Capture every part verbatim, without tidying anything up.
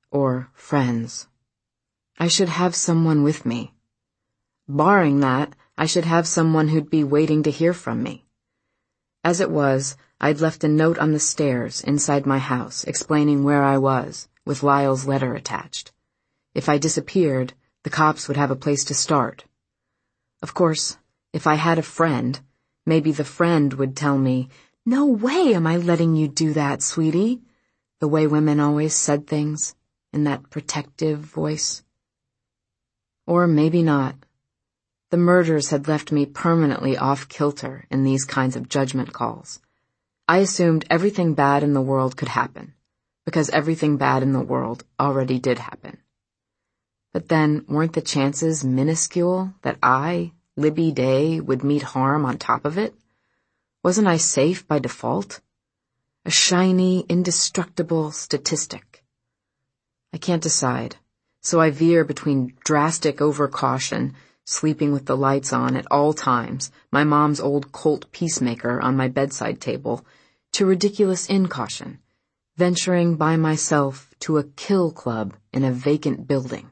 or friends. I should have someone with me. Barring that, I should have someone who'd be waiting to hear from me. As it was, I'd left a note on the stairs inside my house explaining where I was, with Lyle's letter attached. If I disappeared, the cops would have a place to start. Of course, if I had a friend, maybe the friend would tell me, "No way am I letting you do that, sweetie," the way women always said things, in that protective voice. Or maybe not. The murders had left me permanently off-kilter in these kinds of judgment calls. I assumed everything bad in the world could happen, because everything bad in the world already did happen. But then, weren't the chances minuscule that I, Libby Day, would meet harm on top of it? Wasn't I safe by default? A shiny, indestructible statistic. I can't decide, so I veer between drastic overcaution, sleeping with the lights on at all times, my mom's old Colt Peacemaker on my bedside table, to ridiculous incaution, venturing by myself to a kill club in a vacant building.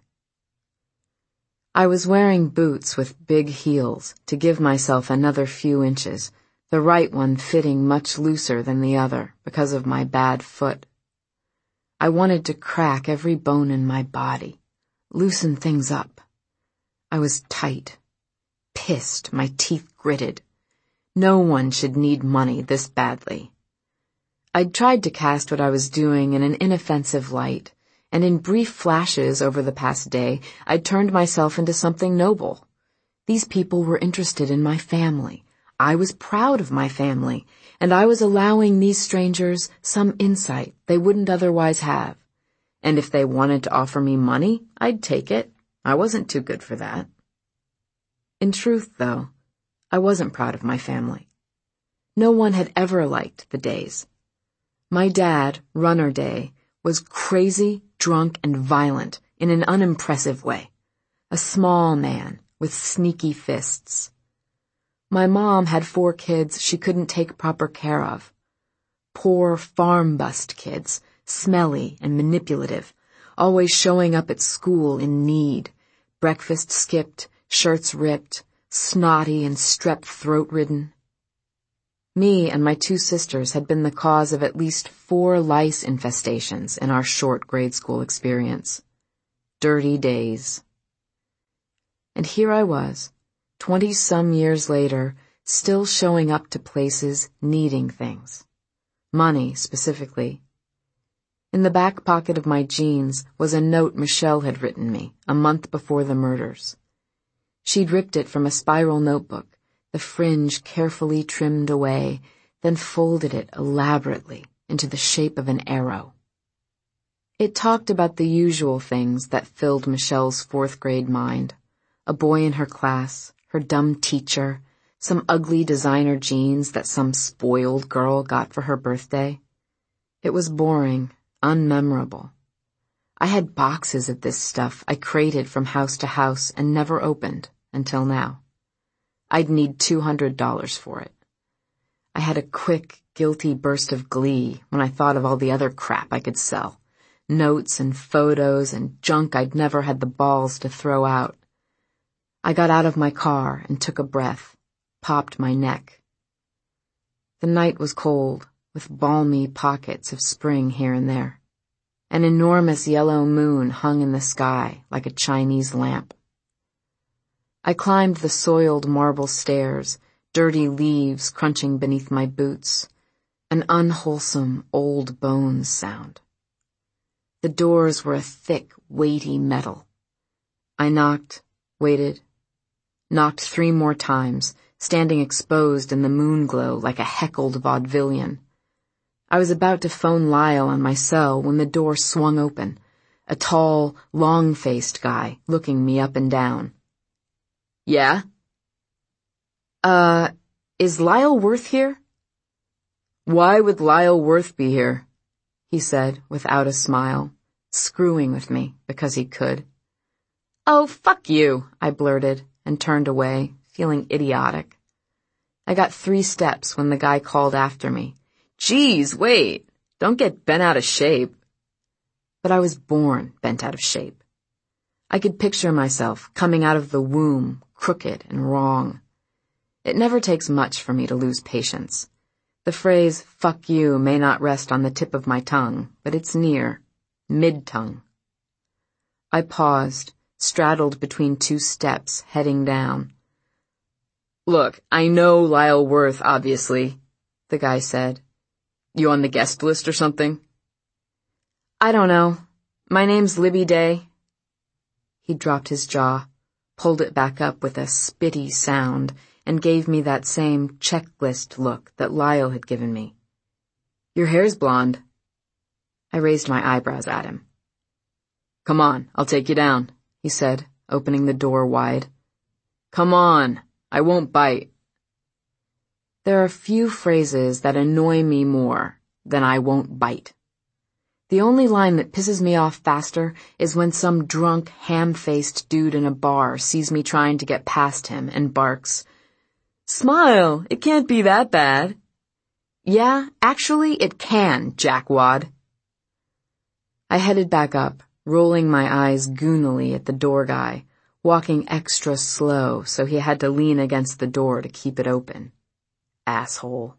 I was wearing boots with big heels to give myself another few inches, the right one fitting much looser than the other because of my bad foot. I wanted to crack every bone in my body, loosen things up. I was tight, pissed, my teeth gritted. No one should need money this badly. I'd tried to cast what I was doing in an inoffensive light, and in brief flashes over the past day, I'd turned myself into something noble. These people were interested in my family. I was proud of my family, and I was allowing these strangers some insight they wouldn't otherwise have. And if they wanted to offer me money, I'd take it. I wasn't too good for that. In truth, though, I wasn't proud of my family. No one had ever liked the Days. My dad, Runner Day, was crazy, drunk, and violent in an unimpressive way. A small man with sneaky fists. My mom had four kids she couldn't take proper care of. Poor farm-bust kids, smelly and manipulative, always showing up at school in need, breakfast skipped, shirts ripped, snotty and strep throat-ridden. Me and my two sisters had been the cause of at least four lice infestations in our short grade school experience. Dirty days. And here I was, twenty-some years later, still showing up to places needing things. Money, specifically. In the back pocket of my jeans was a note Michelle had written me a month before the murders. She'd ripped it from a spiral notebook, the fringe carefully trimmed away, then folded it elaborately into the shape of an arrow. It talked about the usual things that filled Michelle's fourth grade mind. A boy in her class, her dumb teacher, some ugly designer jeans that some spoiled girl got for her birthday. It was boring, unmemorable. I had boxes of this stuff I crated from house to house and never opened until now. I'd need two hundred dollars for it. I had a quick, guilty burst of glee when I thought of all the other crap I could sell. Notes and photos and junk I'd never had the balls to throw out. I got out of my car and took a breath, popped my neck. The night was cold, with balmy pockets of spring here and there. An enormous yellow moon hung in the sky like a Chinese lamp. I climbed the soiled marble stairs, dirty leaves crunching beneath my boots, an unwholesome old bones sound. The doors were a thick, weighty metal. I knocked, waited, knocked three more times, standing exposed in the moon glow like a heckled vaudevillian. I was about to phone Lyle on my cell when the door swung open, a tall, long-faced guy looking me up and down. Yeah? Uh, is Lyle Worth here? Why would Lyle Worth be here? He said without a smile, screwing with me because he could. Oh, fuck you, I blurted and turned away, feeling idiotic. I got three steps when the guy called after me. Geez, wait, don't get bent out of shape. but I was born bent out of shape. I could picture myself coming out of the womb, crooked and wrong. It never takes much for me to lose patience. The phrase, fuck you, may not rest on the tip of my tongue, but it's near, mid-tongue. I paused, straddled between two steps, heading down. Look, I know Lyle Worth, obviously, the guy said. You on the guest list or something? I don't know. My name's Libby Day. He dropped his jaw, pulled it back up with a spitty sound, and gave me that same checklist look that Lyle had given me. Your hair's blonde. I raised my eyebrows at him. Come on, I'll take you down, he said, opening the door wide. Come on, I won't bite. There are few phrases that annoy me more than I won't bite. The only line that pisses me off faster is when some drunk, ham-faced dude in a bar sees me trying to get past him and barks, Smile, it can't be that bad. Yeah, actually it can, jackwad. I headed back up, rolling my eyes goonily at the door guy, walking extra slow so he had to lean against the door to keep it open. Asshole.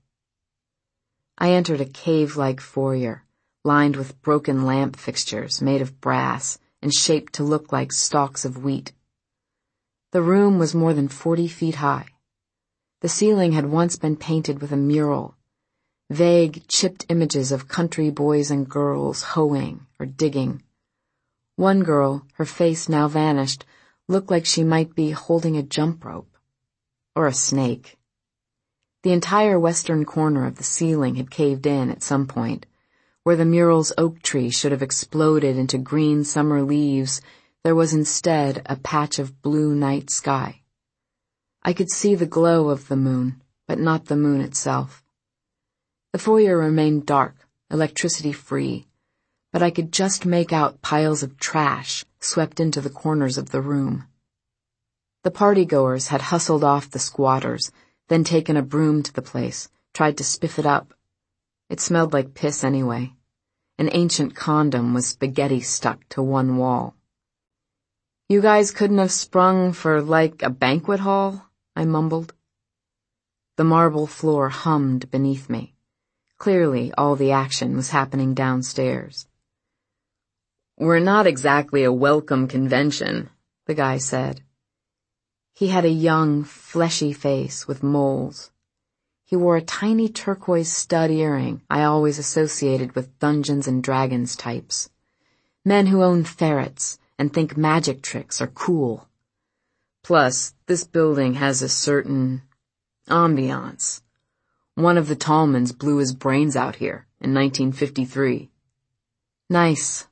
I entered a cave-like foyer, lined with broken lamp fixtures made of brass and shaped to look like stalks of wheat. The room was more than forty feet high. The ceiling had once been painted with a mural, vague, chipped images of country boys and girls hoeing or digging. One girl, her face now vanished, looked like she might be holding a jump rope. Or a snake. The entire western corner of the ceiling had caved in at some point. Where the mural's oak tree should have exploded into green summer leaves, there was instead a patch of blue night sky. I could see the glow of the moon, but not the moon itself. The foyer remained dark, electricity-free, but I could just make out piles of trash swept into the corners of the room. The partygoers had hustled off the squatters, then taken a broom to the place, tried to spiff it up. It smelled like piss anyway. An ancient condom was spaghetti stuck to one wall. You guys couldn't have sprung for, like, a banquet hall? I mumbled. The marble floor hummed beneath me. Clearly, all the action was happening downstairs. We're not exactly a welcome convention, the guy said. He had a young, fleshy face with moles. He wore a tiny turquoise stud earring I always associated with Dungeons and Dragons types. Men who own ferrets and think magic tricks are cool. Plus, this building has a certain ambiance. One of the Tallmans blew his brains out here in nineteen fifty-three. Nice.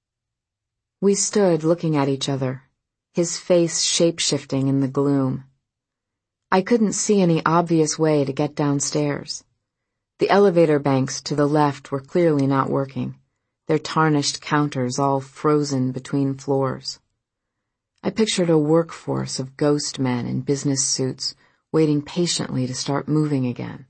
We stood looking at each other, his face shape-shifting in the gloom. I couldn't see any obvious way to get downstairs. The elevator banks to the left were clearly not working, their tarnished counters all frozen between floors. I pictured a workforce of ghost men in business suits waiting patiently to start moving again.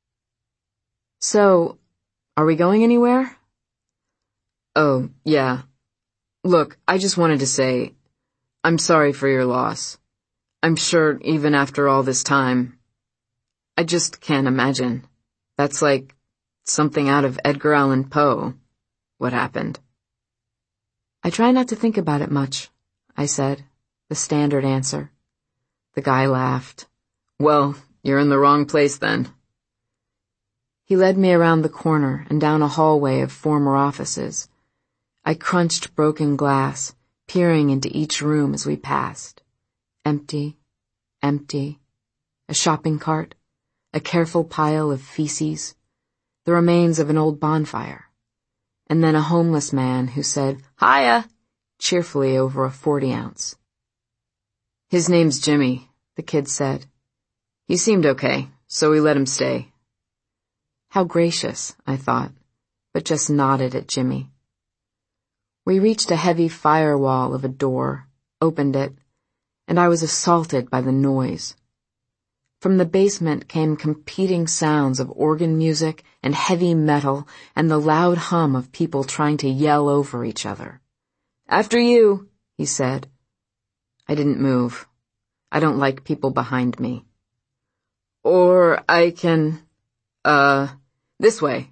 So, are we going anywhere? Oh, yeah. Look, I just wanted to say, I'm sorry for your loss. I'm sure even after all this time, I just can't imagine. That's like something out of Edgar Allan Poe, what happened. I try not to think about it much, I said, the standard answer. The guy laughed. Well, you're in the wrong place then. He led me around the corner and down a hallway of former offices. I crunched broken glass, peering into each room as we passed. Empty, empty. A shopping cart, a careful pile of feces, the remains of an old bonfire, and then a homeless man who said, Hiya, cheerfully over a forty-ounce. His name's Jimmy, the kid said. He seemed okay, so we let him stay. How gracious, I thought, but just nodded at Jimmy. We reached a heavy firewall of a door, opened it, and I was assaulted by the noise. From the basement came competing sounds of organ music and heavy metal and the loud hum of people trying to yell over each other. "After you," he said. I didn't move. I don't like people behind me. "Or I can, uh, this way."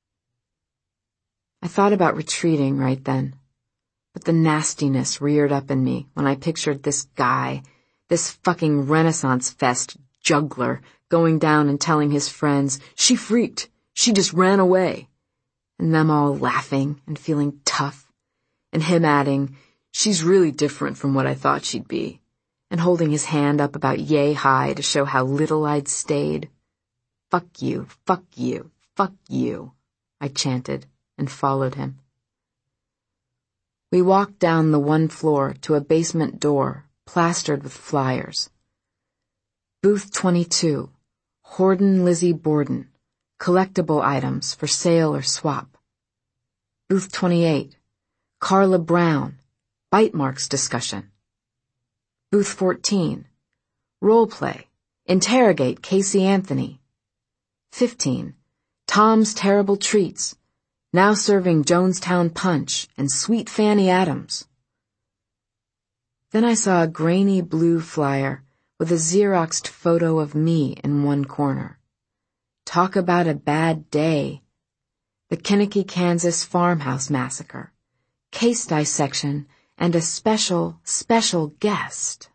I thought about retreating right then, but the nastiness reared up in me when I pictured this guy, this fucking Renaissance Fest juggler, going down and telling his friends, "She freaked, she just ran away," and them all laughing and feeling tough, and him adding, "She's really different from what I thought she'd be," and holding his hand up about yay high to show how little I'd stayed. "Fuck you, fuck you, fuck you," I chanted and followed him. We walked down the one floor to a basement door plastered with flyers. Booth twenty-two, Horden Lizzie Borden, collectible items for sale or swap. Booth twenty-eight, Carla Brown, bite marks discussion. Booth fourteen, role play, interrogate Casey Anthony. fifteen, Tom's Terrible Treats, now serving Jonestown Punch and Sweet Fanny Adams. Then I saw a grainy blue flyer with a Xeroxed photo of me in one corner. Talk about a bad day. The Kinnicky, Kansas farmhouse massacre, case dissection, and a special, special guest.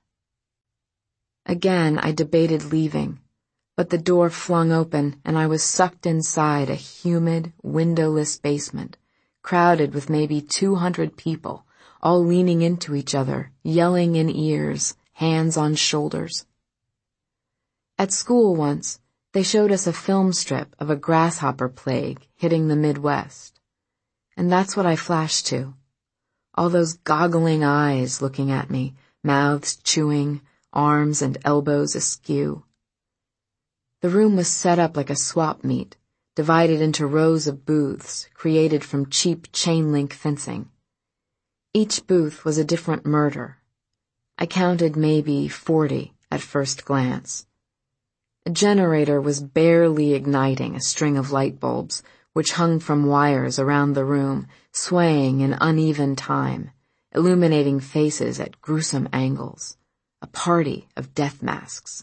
Again, I debated leaving, but the door flung open and I was sucked inside a humid, windowless basement, crowded with maybe two hundred people, all leaning into each other, yelling in ears, hands on shoulders. At school once, they showed us a film strip of a grasshopper plague hitting the Midwest. And that's what I flashed to. All those goggling eyes looking at me, mouths chewing, arms and elbows askew. The room was set up like a swap meet, divided into rows of booths created from cheap chain-link fencing. Each booth was a different murder. I counted maybe forty at first glance. A generator was barely igniting a string of light bulbs, which hung from wires around the room, swaying in uneven time, illuminating faces at gruesome angles. A party of death masks.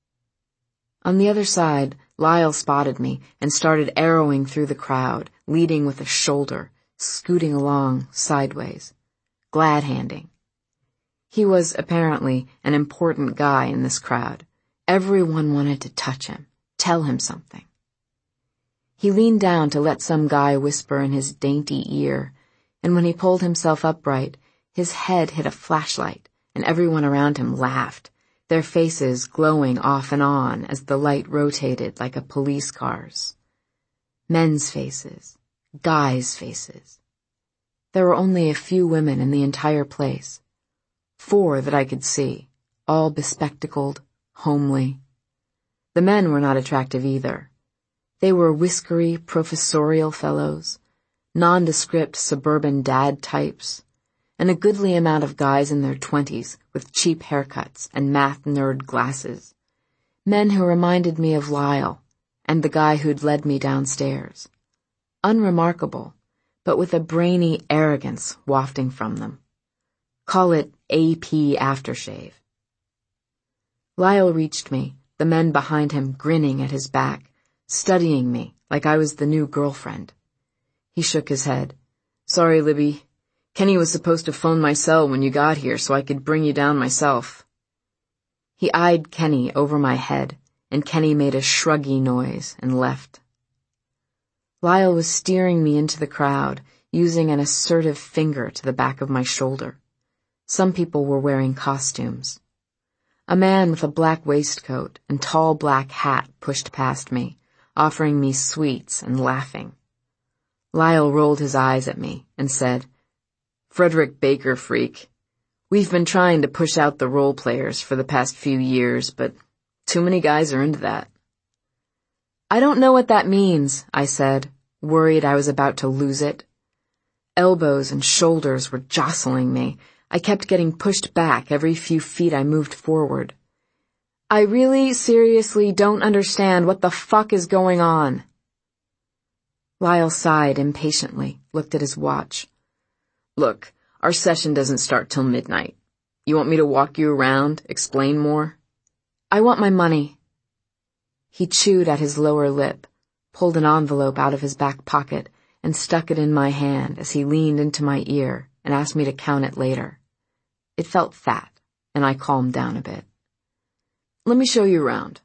On the other side, Lyle spotted me and started arrowing through the crowd, leading with a shoulder, scooting along sideways, glad-handing. He was apparently an important guy in this crowd. Everyone wanted to touch him, tell him something. He leaned down to let some guy whisper in his dainty ear, and when he pulled himself upright, his head hit a flashlight, and everyone around him laughed, their faces glowing off and on as the light rotated like a police car's. Men's faces, guys' faces. There were only a few women in the entire place. Four that I could see, all bespectacled, homely. The men were not attractive either. They were whiskery, professorial fellows, nondescript suburban dad types, and a goodly amount of guys in their twenties with cheap haircuts and math nerd glasses. Men who reminded me of Lyle and the guy who'd led me downstairs. Unremarkable, but with a brainy arrogance wafting from them. Call it A P aftershave. Lyle reached me, the men behind him grinning at his back, studying me like I was the new girlfriend. He shook his head. "Sorry, Libby. Kenny was supposed to phone my cell when you got here so I could bring you down myself." He eyed Kenny over my head, and Kenny made a shruggy noise and left. Lyle was steering me into the crowd, using an assertive finger to the back of my shoulder. Some people were wearing costumes. A man with a black waistcoat and tall black hat pushed past me, offering me sweets and laughing. Lyle rolled his eyes at me and said, "Frederick Baker, freak. We've been trying to push out the role players for the past few years, but too many guys are into that." "I don't know what that means," I said, worried I was about to lose it. Elbows and shoulders were jostling me. I kept getting pushed back every few feet I moved forward. I really seriously don't understand what the fuck is going on. Lyle sighed impatiently, looked at his watch. Look, our session doesn't start till midnight. You want me to walk you around, explain more? I want my money. He chewed at his lower lip, pulled an envelope out of his back pocket, and stuck it in my hand as he leaned into my ear and asked me to count it later. It felt fat, and I calmed down a bit. Let me show you around.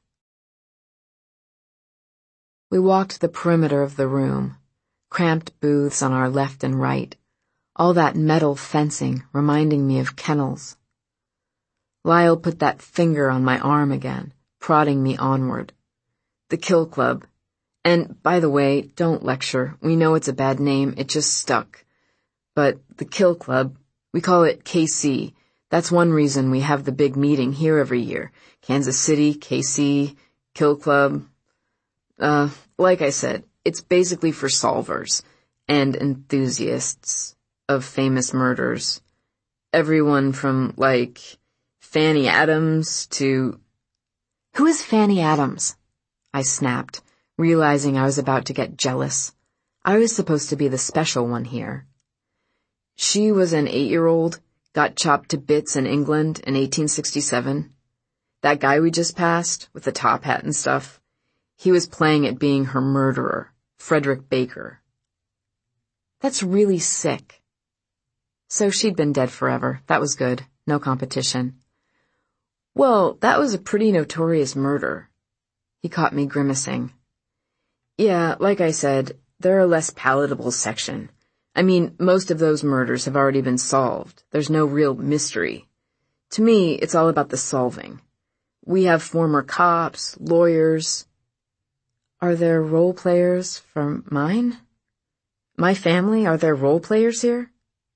We walked the perimeter of the room, cramped booths on our left and right, all that metal fencing reminding me of kennels. Lyle put that finger on my arm again, prodding me onward. The Kill Club. And, by the way, don't lecture. We know it's a bad name, it just stuck. But the Kill Club, we call it K C. That's one reason we have the big meeting here every year. Kansas City, K C, Kill Club. Uh, like I said, it's basically for solvers and enthusiasts of famous murders. Everyone from, like, Fanny Adams to... Who is Fanny Adams? I snapped, realizing I was about to get jealous. I was supposed to be the special one here. She was an eight-year-old, got chopped to bits in England in eighteen sixty-seven. That guy we just passed, with the top hat and stuff, he was playing at being her murderer, Frederick Baker. That's really sick. So she'd been dead forever. That was good. No competition. Well, that was a pretty notorious murder. He caught me grimacing. Yeah, like I said, they're a less palatable section. I mean, most of those murders have already been solved. There's no real mystery. To me, it's all about the solving. We have former cops, lawyers. Are there role players from mine? My family, are there role players here?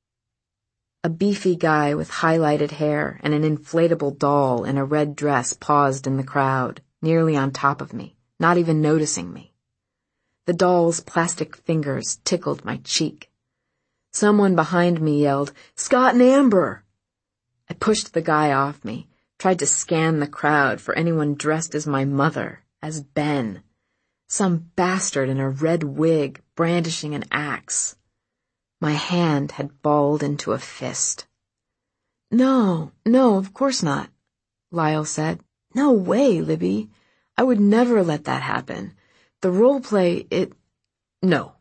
A beefy guy with highlighted hair and an inflatable doll in a red dress paused in the crowd, nearly on top of me, not even noticing me. The doll's plastic fingers tickled my cheek. Someone behind me yelled, "Scott and Amber!" I pushed the guy off me, tried to scan the crowd for anyone dressed as my mother, as Ben. Some bastard in a red wig brandishing an axe. My hand had balled into a fist. No, no, of course not, Lyle said. No way, Libby. I would never let that happen. The role play, it... No.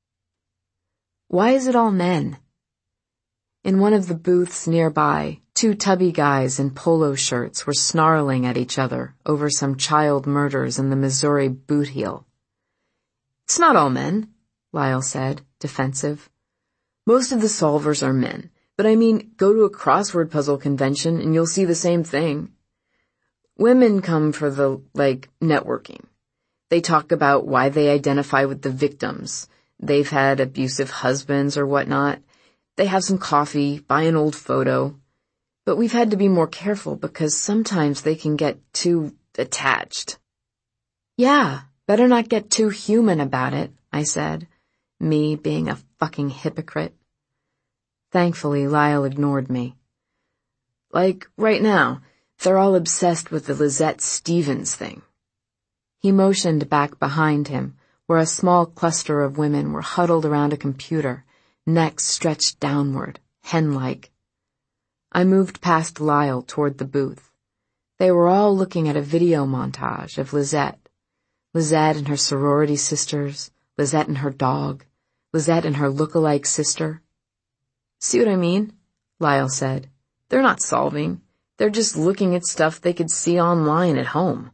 Why is it all men? In one of the booths nearby, two tubby guys in polo shirts were snarling at each other over some child murders in the Missouri boot heel. It's not all men, Lyle said, defensive. Most of the solvers are men, but I mean, go to a crossword puzzle convention and you'll see the same thing. Women come for the, like, networking. They talk about why they identify with the victims. They've had abusive husbands or whatnot. They have some coffee, buy an old photo. But we've had to be more careful because sometimes they can get too attached. Yeah, better not get too human about it, I said, me being a fucking hypocrite. Thankfully, Lyle ignored me. Like, right now, they're all obsessed with the Lizette Stevens thing. He motioned back behind him, where a small cluster of women were huddled around a computer, necks stretched downward, hen-like. I moved past Lyle toward the booth. They were all looking at a video montage of Lizette. Lizette and her sorority sisters, Lizette and her dog, Lizette and her look-alike sister. See what I mean? Lyle said. They're not solving. They're just looking at stuff they could see online at home.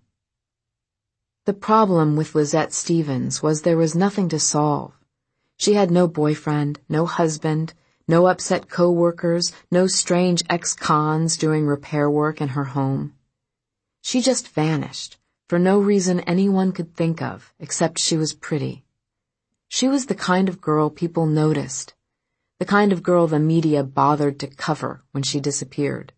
The problem with Lizette Stevens was there was nothing to solve. She had no boyfriend, no husband, no upset co-workers, no strange ex-cons doing repair work in her home. She just vanished, for no reason anyone could think of, except she was pretty. She was the kind of girl people noticed, the kind of girl the media bothered to cover when she disappeared.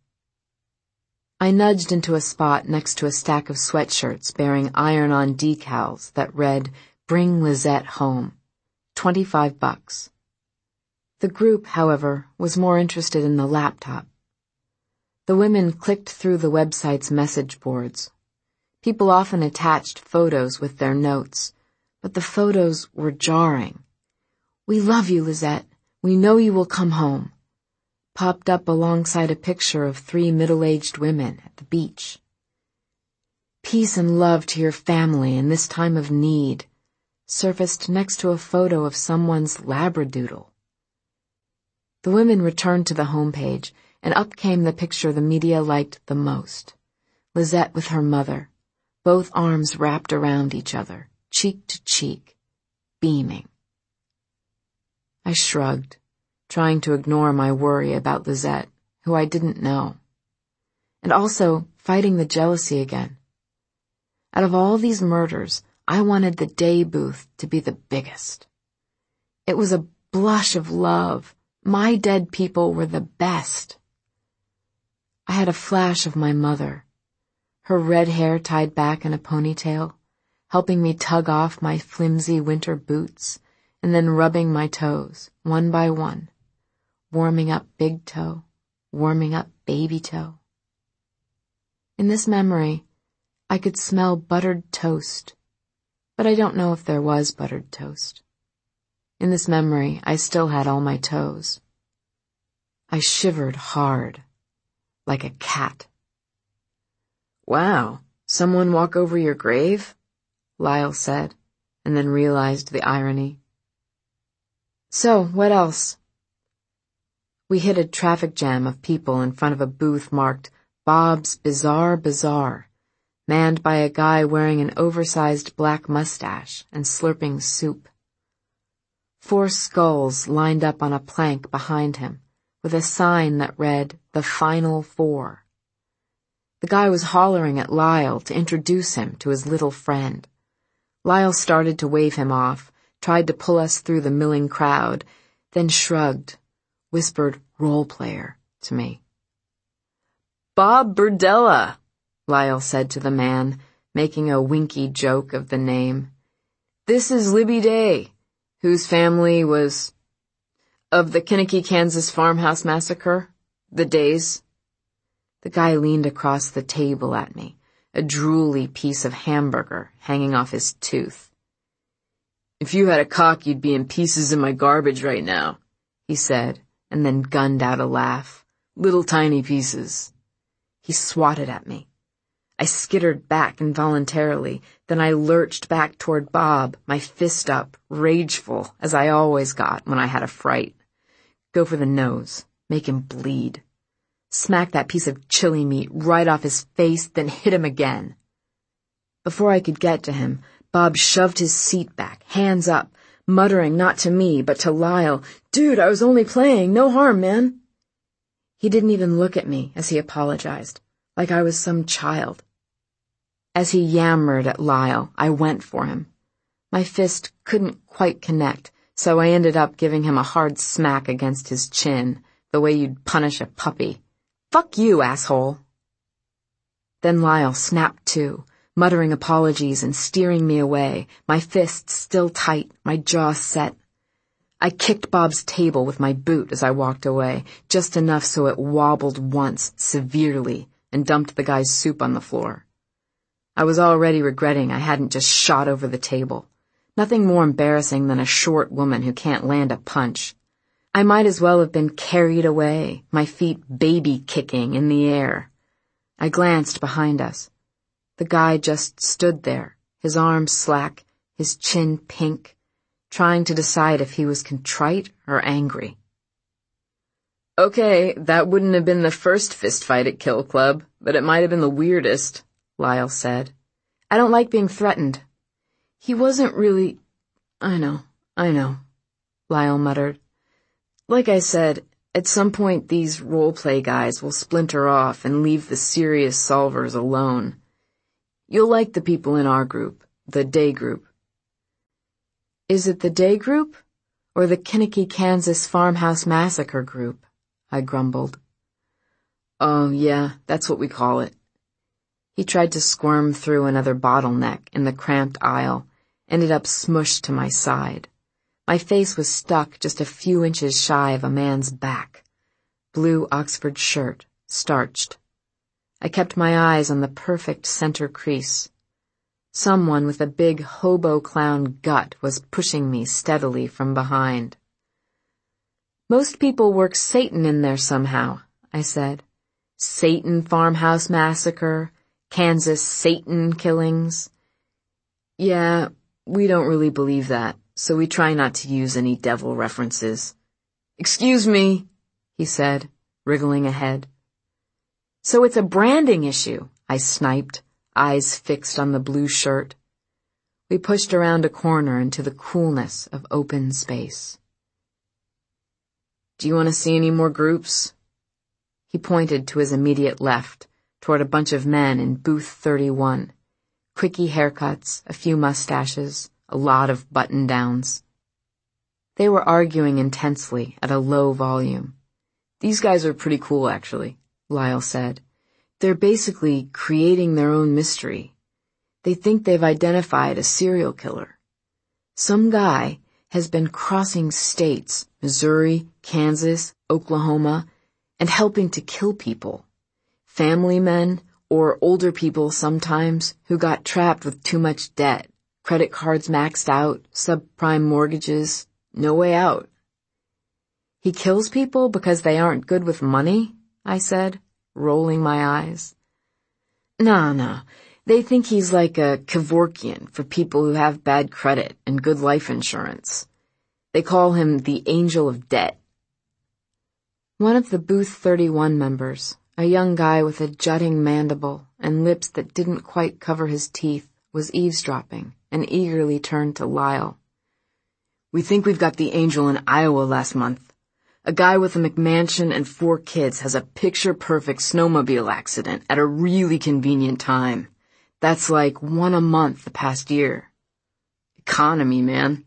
I nudged into a spot next to a stack of sweatshirts bearing iron-on decals that read, "Bring Lizette Home. Twenty-five bucks." The group, however, was more interested in the laptop. The women clicked through the website's message boards. People often attached photos with their notes, but the photos were jarring. "We love you, Lizette. We know you will come home," popped up alongside a picture of three middle-aged women at the beach. "Peace and love to your family in this time of need," surfaced next to a photo of someone's labradoodle. The women returned to the homepage, and up came the picture the media liked the most. Lizette with her mother, both arms wrapped around each other, cheek to cheek, beaming. I shrugged, trying to ignore my worry about Lizette, who I didn't know, and also fighting the jealousy again. Out of all these murders, I wanted the day booth to be the biggest. It was a blush of love. My dead people were the best. I had a flash of my mother, her red hair tied back in a ponytail, helping me tug off my flimsy winter boots, and then rubbing my toes, one by one, warming up big toe, warming up baby toe. In this memory, I could smell buttered toast, but I don't know if there was buttered toast. In this memory, I still had all my toes. I shivered hard, like a cat. "Wow, someone walk over your grave?" Lyle said, and then realized the irony. "So, what else?" We hit a traffic jam of people in front of a booth marked Bob's Bizarre Bazaar, manned by a guy wearing an oversized black mustache and slurping soup. Four skulls lined up on a plank behind him, with a sign that read, "The Final Four." The guy was hollering at Lyle to introduce him to his little friend. Lyle started to wave him off, tried to pull us through the milling crowd, then shrugged, whispered "role player" to me. "Bob Berdella," Lyle said to the man, making a winky joke of the name. "This is Libby Day, whose family was of the Kinnicky, Kansas farmhouse massacre, the Days." The guy leaned across the table at me, a drooly piece of hamburger hanging off his tooth. "If you had a cock, you'd be in pieces in my garbage right now," he said, and then gunned out a laugh. "Little tiny pieces." He swatted at me. I skittered back involuntarily, then I lurched back toward Bob, my fist up, rageful, as I always got when I had a fright. Go for the nose, make him bleed. Smack that piece of chili meat right off his face, then hit him again. Before I could get to him, Bob shoved his seat back, hands up, muttering not to me, but to Lyle, "Dude, I was only playing, no harm, man." He didn't even look at me as he apologized, like I was some child. As he yammered at Lyle, I went for him. My fist couldn't quite connect, so I ended up giving him a hard smack against his chin, the way you'd punish a puppy. "Fuck you, asshole." Then Lyle snapped to, muttering apologies and steering me away, my fists still tight, my jaw set. I kicked Bob's table with my boot as I walked away, just enough so it wobbled once, severely, and dumped the guy's soup on the floor. I was already regretting I hadn't just shot over the table. Nothing more embarrassing than a short woman who can't land a punch. I might as well have been carried away, my feet baby-kicking in the air. I glanced behind us. The guy just stood there, his arms slack, his chin pink, trying to decide if he was contrite or angry. "Okay, that wouldn't have been the first fistfight at Kill Club, but it might have been the weirdest," Lyle said. "I don't like being threatened." "He wasn't really—" "I know, I know," Lyle muttered. "Like I said, at some point these role-play guys will splinter off and leave the serious solvers alone. You'll like the people in our group, the day group." "Is it the day group, or the Kinnicky, Kansas farmhouse massacre group?" I grumbled. "Oh, yeah, that's what we call it." He tried to squirm through another bottleneck in the cramped aisle, ended up smushed to my side. My face was stuck just a few inches shy of a man's back. Blue Oxford shirt, starched. I kept my eyes on the perfect center crease, Someone with a big hobo clown gut was pushing me steadily from behind. Most people work Satan in there somehow, I said. Satan farmhouse massacre, Kansas Satan killings. Yeah, we don't really believe that, so we try not to use any devil references. Excuse me, he said, wriggling ahead. So it's a branding issue, I sniped, eyes fixed on the blue shirt. We pushed around a corner into the coolness of open space. Do you want to see any more groups? He pointed to his immediate left, toward a bunch of men in booth thirty-one. Quickie haircuts, a few mustaches, a lot of button-downs. They were arguing intensely at a low volume. These guys are pretty cool, actually, Lyle said. They're basically creating their own mystery. They think they've identified a serial killer. Some guy has been crossing states, Missouri, Kansas, Oklahoma, and helping to kill people. Family men, or older people sometimes, who got trapped with too much debt, credit cards maxed out, subprime mortgages, no way out. He kills people because they aren't good with money, I said, rolling my eyes. No, no, they think he's like a Kevorkian for people who have bad credit and good life insurance. They call him the Angel of Debt. One of the Booth thirty-one members, a young guy with a jutting mandible and lips that didn't quite cover his teeth, was eavesdropping and eagerly turned to Lyle. We think we've got the angel in Iowa last month. A guy with a McMansion and four kids has a picture-perfect snowmobile accident at a really convenient time. That's like one a month the past year. Economy, man.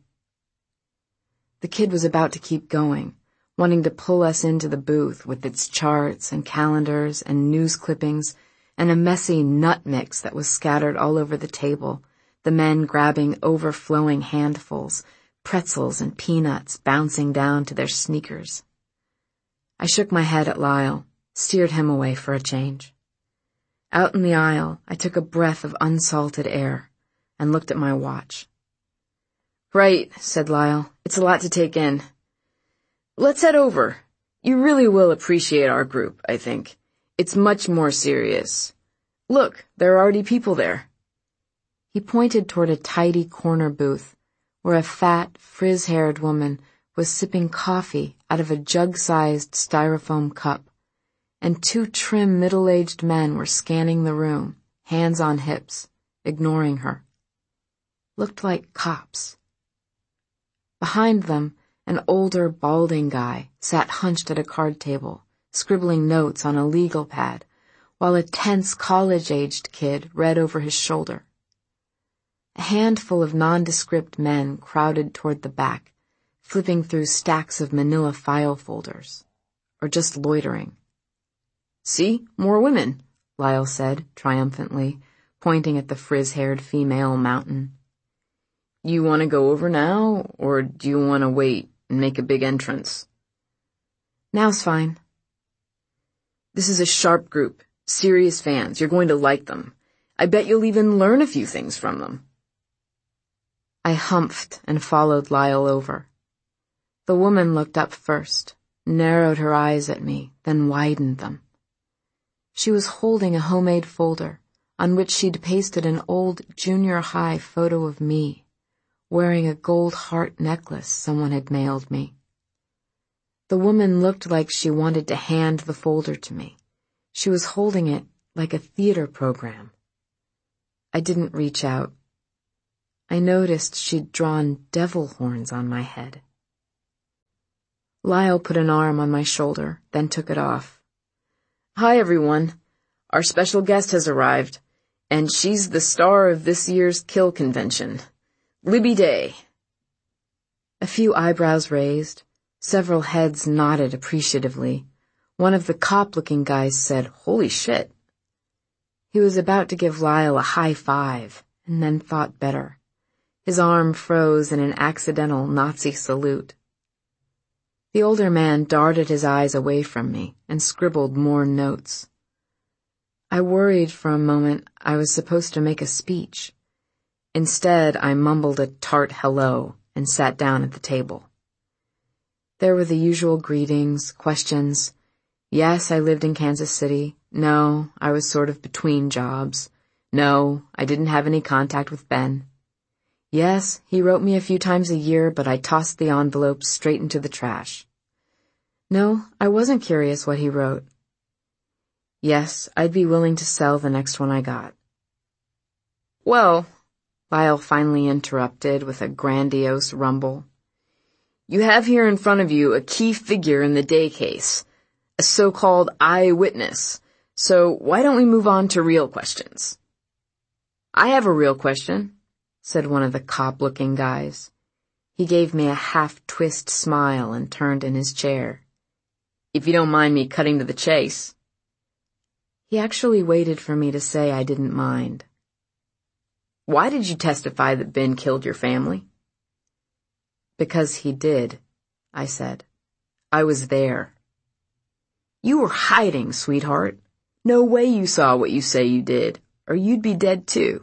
The kid was about to keep going, wanting to pull us into the booth with its charts and calendars and news clippings and a messy nut mix that was scattered all over the table, the men grabbing overflowing handfuls, pretzels and peanuts bouncing down to their sneakers. I shook my head at Lyle, steered him away for a change. Out in the aisle, I took a breath of unsalted air and looked at my watch. Right, said Lyle. It's a lot to take in. Let's head over. You really will appreciate our group, I think. It's much more serious. Look, there are already people there. He pointed toward a tidy corner booth where a fat, frizz-haired woman was sipping coffee out of a jug-sized styrofoam cup, and two trim middle-aged men were scanning the room, hands on hips, ignoring her. Looked like cops. Behind them, an older, balding guy sat hunched at a card table, scribbling notes on a legal pad, while a tense college-aged kid read over his shoulder. A handful of nondescript men crowded toward the back, flipping through stacks of manila file folders, or just loitering. See, more women, Lyle said triumphantly, pointing at the frizz-haired female mountain. You want to go over now, or do you want to wait and make a big entrance? Now's fine. This is a sharp group, serious fans. You're going to like them. I bet you'll even learn a few things from them. I humphed and followed Lyle over. The woman looked up first, narrowed her eyes at me, then widened them. She was holding a homemade folder on which she'd pasted an old junior high photo of me, wearing a gold heart necklace someone had mailed me. The woman looked like she wanted to hand the folder to me. She was holding it like a theater program. I didn't reach out. I noticed she'd drawn devil horns on my head. Lyle put an arm on my shoulder, then took it off. Hi, everyone. Our special guest has arrived, and she's the star of this year's Kill Convention. Libby Day. A few eyebrows raised, several heads nodded appreciatively. One of the cop-looking guys said, "Holy shit." He was about to give Lyle a high five, and then thought better. His arm froze in an accidental Nazi salute. The older man darted his eyes away from me and scribbled more notes. I worried for a moment I was supposed to make a speech, Instead, I mumbled a tart hello and sat down at the table. There were the usual greetings, questions. Yes, I lived in Kansas City. No, I was sort of between jobs. No, I didn't have any contact with Ben. Yes, he wrote me a few times a year, but I tossed the envelopes straight into the trash. No, I wasn't curious what he wrote. Yes, I'd be willing to sell the next one I got. Well, Lyle finally interrupted with a grandiose rumble. You have here in front of you a key figure in the Day case, a so-called eyewitness. So why don't we move on to real questions? I have a real question, said one of the cop-looking guys. He gave me a half-twist smile and turned in his chair. If you don't mind me cutting to the chase. He actually waited for me to say I didn't mind. Why did you testify that Ben killed your family? Because he did, I said. I was there. You were hiding, sweetheart. No way you saw what you say you did, or you'd be dead too.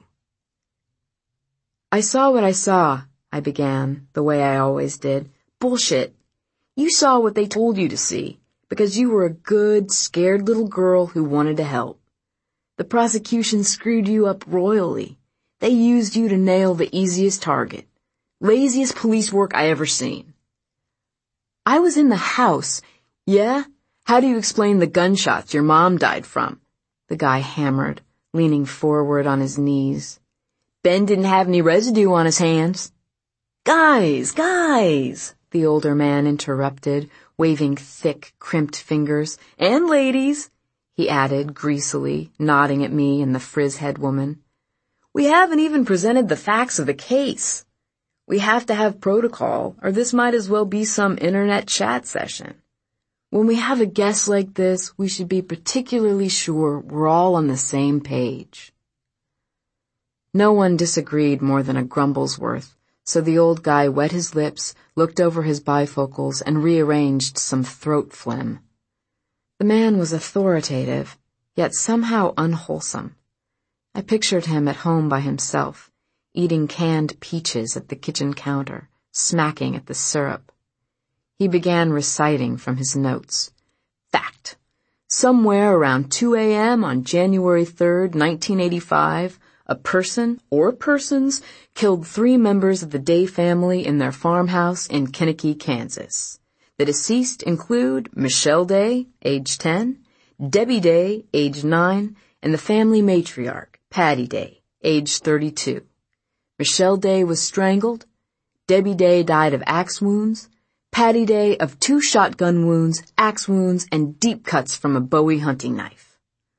I saw what I saw, I began, the way I always did. Bullshit. You saw what they told you to see, because you were a good, scared little girl who wanted to help. The prosecution screwed you up royally. They used you to nail the easiest target. Laziest police work I ever seen. I was in the house. Yeah? How do you explain the gunshots your mom died from? The guy hammered, leaning forward on his knees. Ben didn't have any residue on his hands. Guys, guys, the older man interrupted, waving thick, crimped fingers. And ladies, he added greasily, nodding at me and the frizz-head woman. We haven't even presented the facts of the case. We have to have protocol, or this might as well be some internet chat session. When we have a guest like this, we should be particularly sure we're all on the same page. No one disagreed more than a grumble's worth, so the old guy wet his lips, looked over his bifocals, and rearranged some throat phlegm. The man was authoritative, yet somehow unwholesome. I pictured him at home by himself, eating canned peaches at the kitchen counter, smacking at the syrup. He began reciting from his notes. Fact. Somewhere around two a.m. on January third, nineteen eighty-five, a person or persons killed three members of the Day family in their farmhouse in Kinnicky, Kansas. The deceased include Michelle Day, age ten, Debbie Day, age nine, and the family matriarch, Patty Day, age thirty-two. Michelle Day was strangled. Debbie Day died of axe wounds. Patty Day of two shotgun wounds, axe wounds, and deep cuts from a Bowie hunting knife.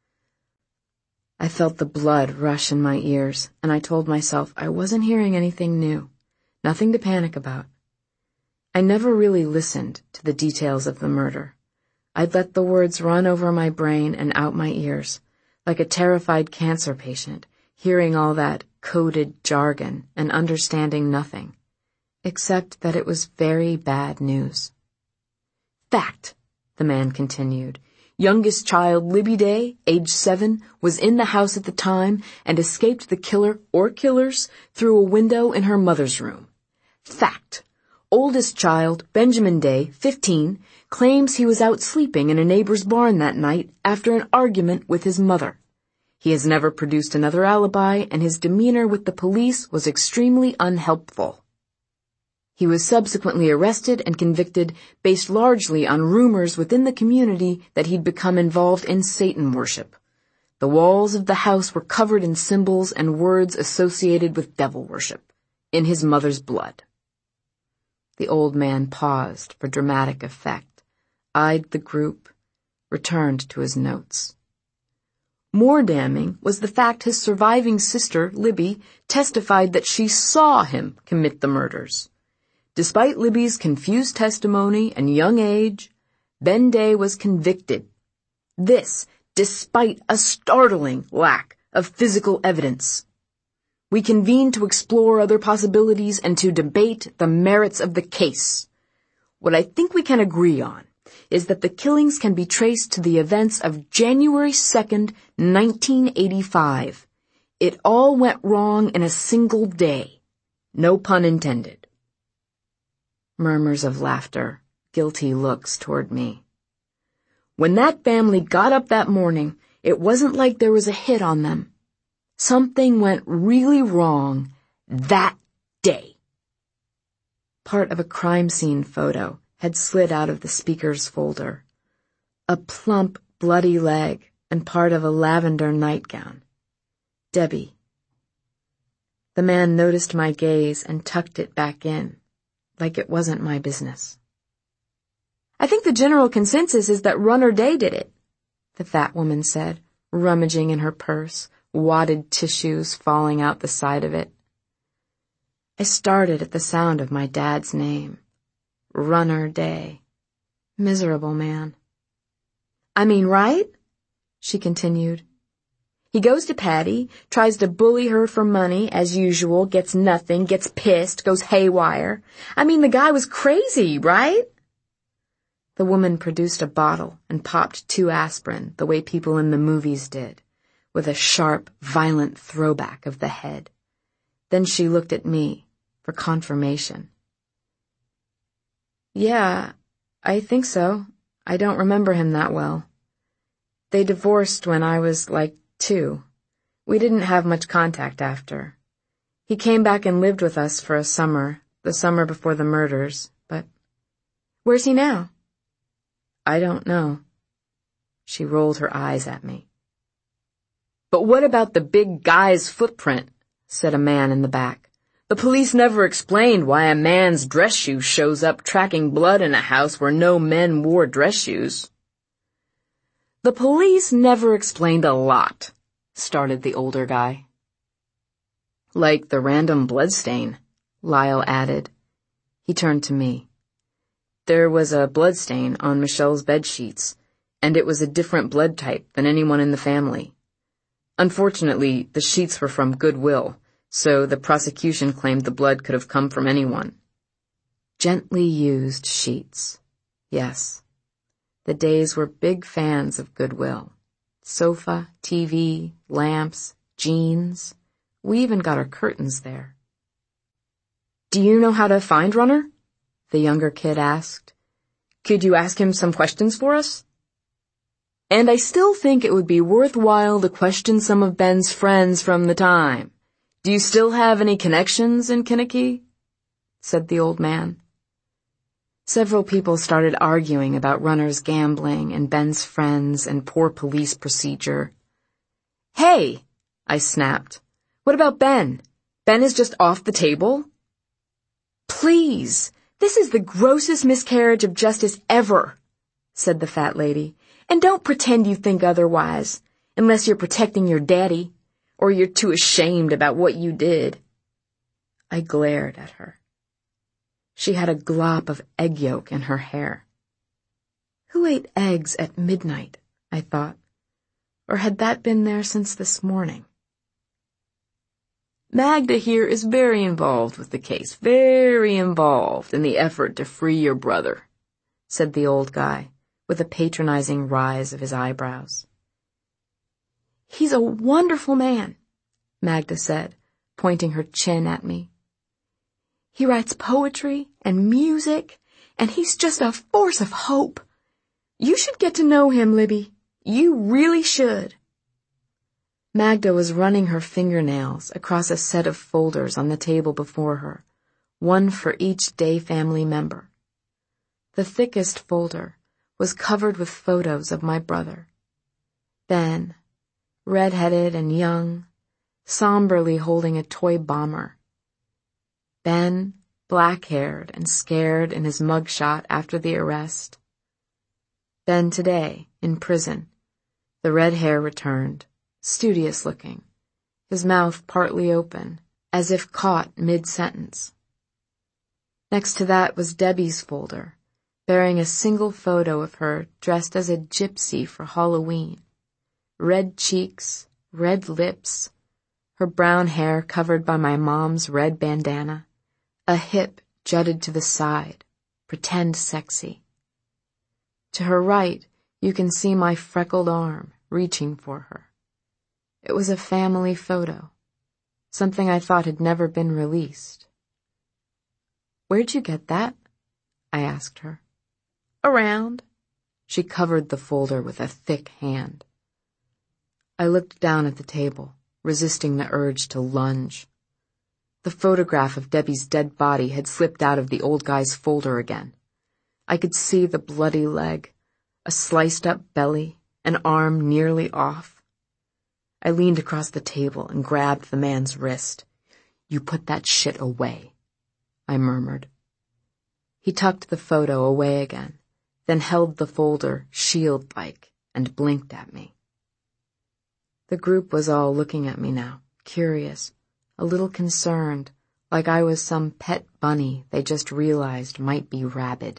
I felt the blood rush in my ears, and I told myself I wasn't hearing anything new, nothing to panic about. I never really listened to the details of the murder. I'd let the words run over my brain and out my ears, like a terrified cancer patient, hearing all that coded jargon and understanding nothing, except that it was very bad news. Fact, the man continued. Youngest child Libby Day, age seven, was in the house at the time and escaped the killer or killers through a window in her mother's room. Fact. Oldest child, Benjamin Day, fifteen, claims he was out sleeping in a neighbor's barn that night after an argument with his mother. He has never produced another alibi, and his demeanor with the police was extremely unhelpful. He was subsequently arrested and convicted based largely on rumors within the community that he'd become involved in Satan worship. The walls of the house were covered in symbols and words associated with devil worship, in his mother's blood. The old man paused for dramatic effect, eyed the group, returned to his notes. More damning was the fact his surviving sister, Libby, testified that she saw him commit the murders. Despite Libby's confused testimony and young age, Ben Day was convicted. This, despite a startling lack of physical evidence. We convened to explore other possibilities and to debate the merits of the case. What I think we can agree on is that the killings can be traced to the events of January second, nineteen eighty-five. It all went wrong in a single day. No pun intended. Murmurs of laughter, guilty looks toward me. When that family got up that morning, it wasn't like there was a hit on them. Something went really wrong that day. Part of a crime scene photo had slid out of the speaker's folder. A plump, bloody leg and part of a lavender nightgown. Debbie. The man noticed my gaze and tucked it back in, like it wasn't my business. I think the general consensus is that Runner Day did it, the fat woman said, rummaging in her purse, wadded tissues falling out the side of it. I started at the sound of my dad's name. Runner Day. Miserable man. I mean, right? She continued. He goes to Patty, tries to bully her for money, as usual, gets nothing, gets pissed, goes haywire. I mean, the guy was crazy, right? The woman produced a bottle and popped two aspirin, the way people in the movies did, with a sharp, violent throwback of the head. Then she looked at me for confirmation. Yeah, I think so. I don't remember him that well. They divorced when I was, like, two. We didn't have much contact after. He came back and lived with us for a summer, the summer before the murders, but... Where's he now? I don't know. She rolled her eyes at me. But what about the big guy's footprint? Said a man in the back. The police never explained why a man's dress shoe shows up tracking blood in a house where no men wore dress shoes. The police never explained a lot, started the older guy. Like the random bloodstain, Lyle added. He turned to me. There was a bloodstain on Michelle's bedsheets, and it was a different blood type than anyone in the family. Unfortunately, the sheets were from Goodwill, so the prosecution claimed the blood could have come from anyone. Gently used sheets. Yes. The Days were big fans of Goodwill. Sofa, T V, lamps, jeans. We even got our curtains there. Do you know how to find Runner? The younger kid asked. Could you ask him some questions for us? And I still think it would be worthwhile to question some of Ben's friends from the time. Do you still have any connections in Kinnicky? Said the old man. Several people started arguing about Runner's gambling and Ben's friends and poor police procedure. Hey, I snapped. What about Ben? Ben is just off the table? Please, this is the grossest miscarriage of justice ever, said the fat lady. And don't pretend you think otherwise, unless you're protecting your daddy, or you're too ashamed about what you did. I glared at her. She had a glop of egg yolk in her hair. Who ate eggs at midnight, I thought, or had that been there since this morning? Magda here is very involved with the case, very involved in the effort to free your brother, said the old guy, with a patronizing rise of his eyebrows. He's a wonderful man, Magda said, pointing her chin at me. He writes poetry and music, and he's just a force of hope. You should get to know him, Libby. You really should. Magda was running her fingernails across a set of folders on the table before her, one for each Day family member. The thickest folder was covered with photos of my brother. Ben, red-headed and young, somberly holding a toy bomber. Ben, black-haired and scared in his mugshot after the arrest. Ben today, in prison, the red hair returned, studious-looking, his mouth partly open, as if caught mid-sentence. Next to that was Debbie's folder, bearing a single photo of her dressed as a gypsy for Halloween. Red cheeks, red lips, her brown hair covered by my mom's red bandana, a hip jutted to the side, pretend sexy. To her right, you can see my freckled arm reaching for her. It was a family photo, something I thought had never been released. "Where'd you get that?" I asked her. "Around." She covered the folder with a thick hand. I looked down at the table, resisting the urge to lunge. The photograph of Debbie's dead body had slipped out of the old guy's folder again. I could see the bloody leg, a sliced-up belly, an arm nearly off. I leaned across the table and grabbed the man's wrist. "You put that shit away," I murmured. He tucked the photo away again, then held the folder shield-like and blinked at me. The group was all looking at me now, curious, a little concerned, like I was some pet bunny they just realized might be rabid.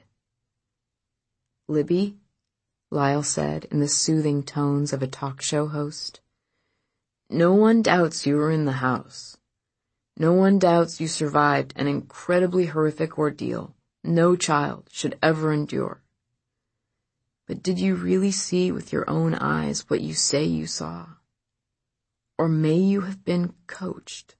"Libby," Lyle said in the soothing tones of a talk show host, "no one doubts you were in the house. No one doubts you survived an incredibly horrific ordeal no child should ever endure. But did you really see with your own eyes what you say you saw? Or may you have been coached?"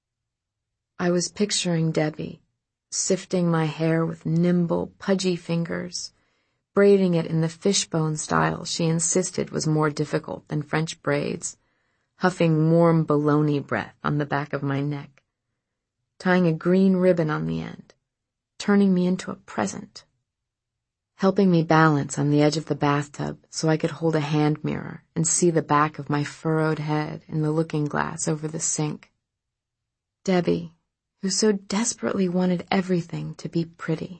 I was picturing Debbie, sifting my hair with nimble, pudgy fingers, braiding it in the fishbone style she insisted was more difficult than French braids, huffing warm bologna breath on the back of my neck, tying a green ribbon on the end, turning me into a present, helping me balance on the edge of the bathtub so I could hold a hand mirror and see the back of my furrowed head in the looking glass over the sink. Debbie, who so desperately wanted everything to be pretty.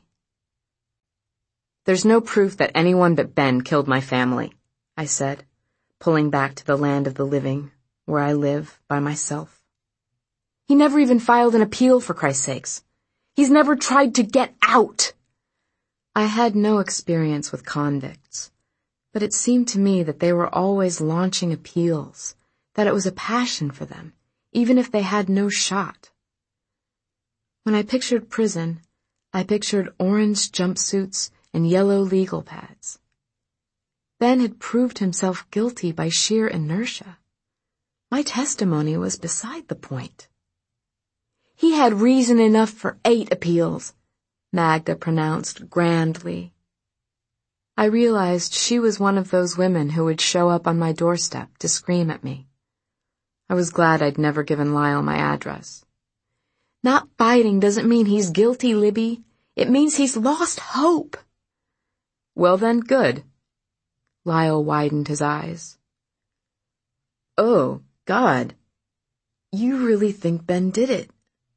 "There's no proof that anyone but Ben killed my family," I said, pulling back to the land of the living, where I live by myself. "He never even filed an appeal, for Christ's sakes. He's never tried to get out." I had no experience with convicts, but it seemed to me that they were always launching appeals, that it was a passion for them, even if they had no shot. When I pictured prison, I pictured orange jumpsuits and yellow legal pads. Ben had proved himself guilty by sheer inertia. My testimony was beside the point. "He had reason enough for eight appeals," Magda pronounced grandly. I realized she was one of those women who would show up on my doorstep to scream at me. I was glad I'd never given Lyle my address. "Not fighting doesn't mean he's guilty, Libby. It means he's lost hope." "Well then, good." Lyle widened his eyes. "Oh, God. You really think Ben did it?"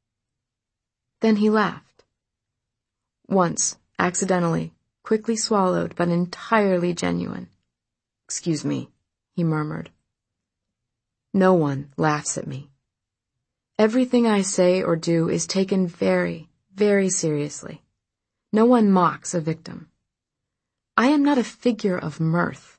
Then he laughed. Once, accidentally, quickly swallowed, but entirely genuine. "Excuse me," he murmured. No one laughs at me. Everything I say or do is taken very, very seriously. No one mocks a victim. I am not a figure of mirth.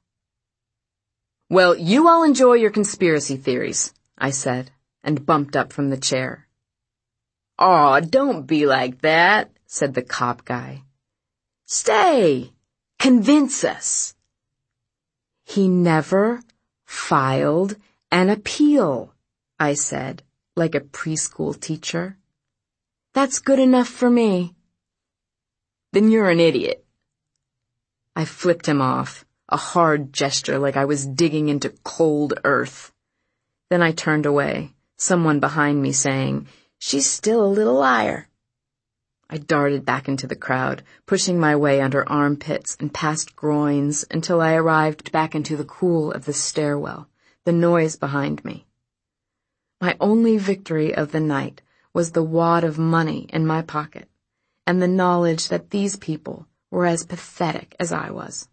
"Well, you all enjoy your conspiracy theories," I said, and bumped up from the chair. "Aw, don't be like that," said the cop guy. "Stay. Convince us." "He never filed an appeal," I said, like a preschool teacher. "That's good enough for me." "Then you're an idiot." I flipped him off, a hard gesture like I was digging into cold earth. Then I turned away, someone behind me saying, "She's still a little liar." I darted back into the crowd, pushing my way under armpits and past groins until I arrived back into the cool of the stairwell, the noise behind me. My only victory of the night was the wad of money in my pocket and the knowledge that these people were as pathetic as I was.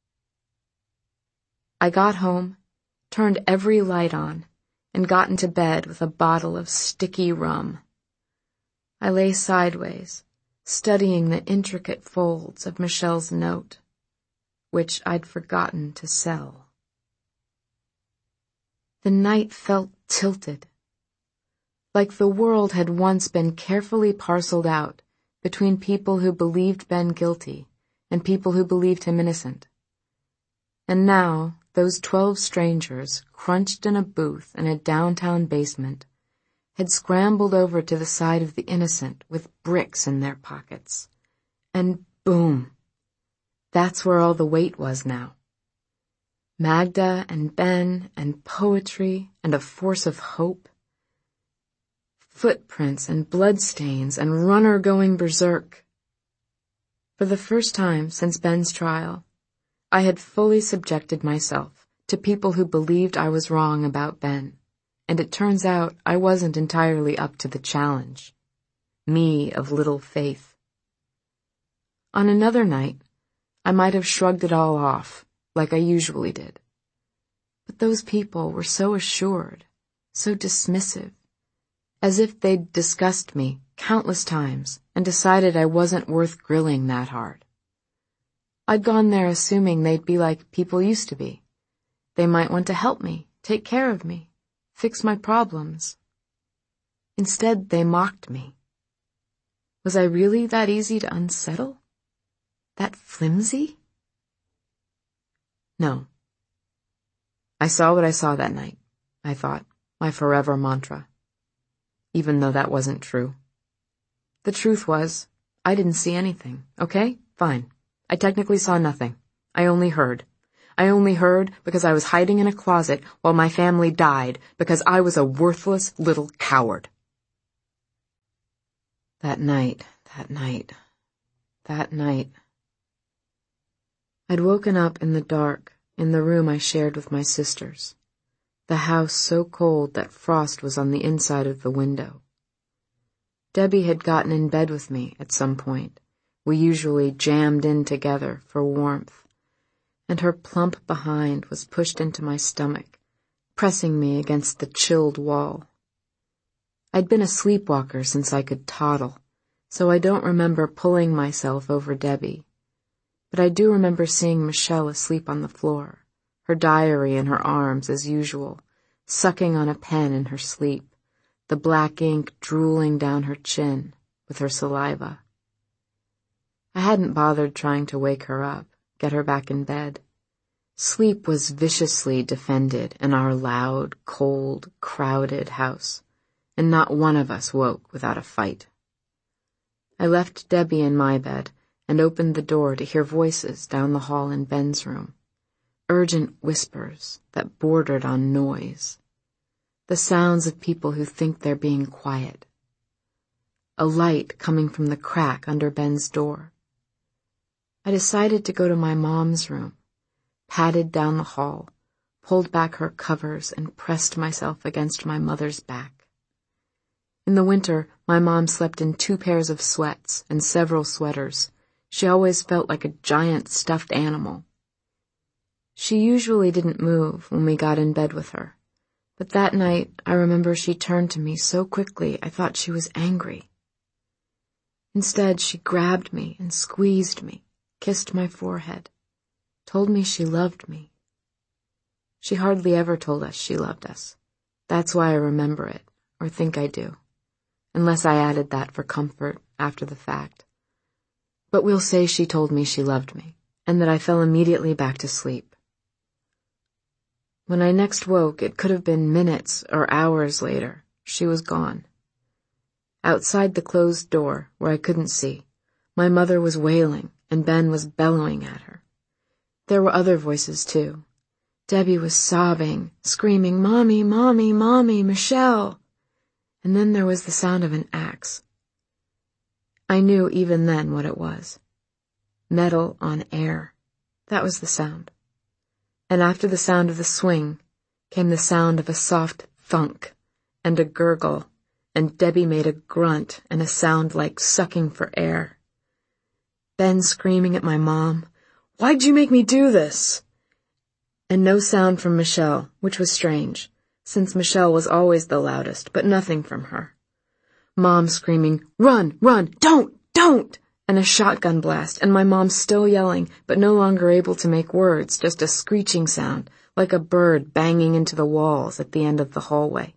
I got home, turned every light on, and got into bed with a bottle of sticky rum. I lay sideways, studying the intricate folds of Michelle's note, which I'd forgotten to sell. The night felt tilted, like the world had once been carefully parceled out between people who believed Ben guilty and people who believed him innocent. And now those twelve strangers, crunched in a booth in a downtown basement, had scrambled over to the side of the innocent with bricks in their pockets. And boom! That's where all the weight was now. Magda and Ben and poetry and a force of hope. Footprints and bloodstains and runner going berserk. For the first time since Ben's trial, I had fully subjected myself to people who believed I was wrong about Ben, and it turns out I wasn't entirely up to the challenge. Me of little faith. On another night, I might have shrugged it all off, like I usually did. But those people were so assured, so dismissive, as if they'd discussed me countless times and decided I wasn't worth grilling that hard. I'd gone there assuming they'd be like people used to be. They might want to help me, take care of me, fix my problems. Instead, they mocked me. Was I really that easy to unsettle? That flimsy? No. I saw what I saw that night, I thought, my forever mantra. Even though that wasn't true. The truth was, I didn't see anything, okay? Fine. I technically saw nothing. I only heard. I only heard because I was hiding in a closet while my family died because I was a worthless little coward. That night, that night, that night. I'd woken up in the dark in the room I shared with my sisters, the house so cold that frost was on the inside of the window. Debbie had gotten in bed with me at some point. We usually jammed in together for warmth, and her plump behind was pushed into my stomach, pressing me against the chilled wall. I'd been a sleepwalker since I could toddle, so I don't remember pulling myself over Debbie. But I do remember seeing Michelle asleep on the floor, her diary in her arms as usual, sucking on a pen in her sleep, the black ink drooling down her chin with her saliva. I hadn't bothered trying to wake her up, get her back in bed. Sleep was viciously defended in our loud, cold, crowded house, and not one of us woke without a fight. I left Debbie in my bed and opened the door to hear voices down the hall in Ben's room, urgent whispers that bordered on noise, the sounds of people who think they're being quiet. A light coming from the crack under Ben's door. I decided to go to my mom's room, padded down the hall, pulled back her covers and pressed myself against my mother's back. In the winter, my mom slept in two pairs of sweats and several sweaters. She always felt like a giant stuffed animal. She usually didn't move when we got in bed with her, but that night I remember she turned to me so quickly I thought she was angry. Instead, she grabbed me and squeezed me, kissed my forehead, told me she loved me. She hardly ever told us she loved us. That's why I remember it, or think I do, unless I added that for comfort after the fact. But we'll say she told me she loved me, and that I fell immediately back to sleep. When I next woke, it could have been minutes or hours later. She was gone. Outside the closed door, where I couldn't see, my mother was wailing, and Ben was bellowing at her. There were other voices, too. Debbie was sobbing, screaming, "Mommy, Mommy, Mommy, Michelle!" And then there was the sound of an axe. I knew even then what it was. Metal on air. That was the sound. And after the sound of the swing came the sound of a soft thunk and a gurgle, and Debbie made a grunt and a sound like sucking for air. Ben screaming at my mom, "Why'd you make me do this?" And no sound from Michelle, which was strange, since Michelle was always the loudest, but nothing from her. Mom screaming, "Run, run, don't, don't!" and a shotgun blast, and my mom still yelling, but no longer able to make words, just a screeching sound, like a bird banging into the walls at the end of the hallway.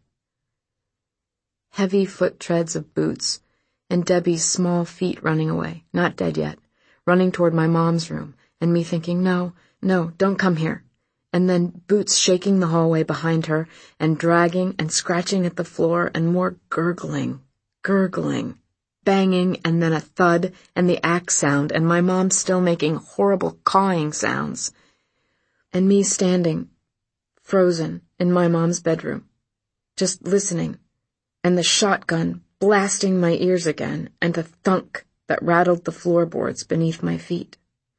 Heavy foot treads of boots, and Debbie's small feet running away, not dead yet, running toward my mom's room, and me thinking, no, no, don't come here. and then boots shaking the hallway behind her, and dragging and scratching at the floor, and more gurgling, gurgling, banging, and then a thud, and the axe sound, and my mom still making horrible cawing sounds. And me standing, frozen, in my mom's bedroom, just listening, and the shotgun blasting my ears again, and the thunk that rattled the floorboards beneath my feet.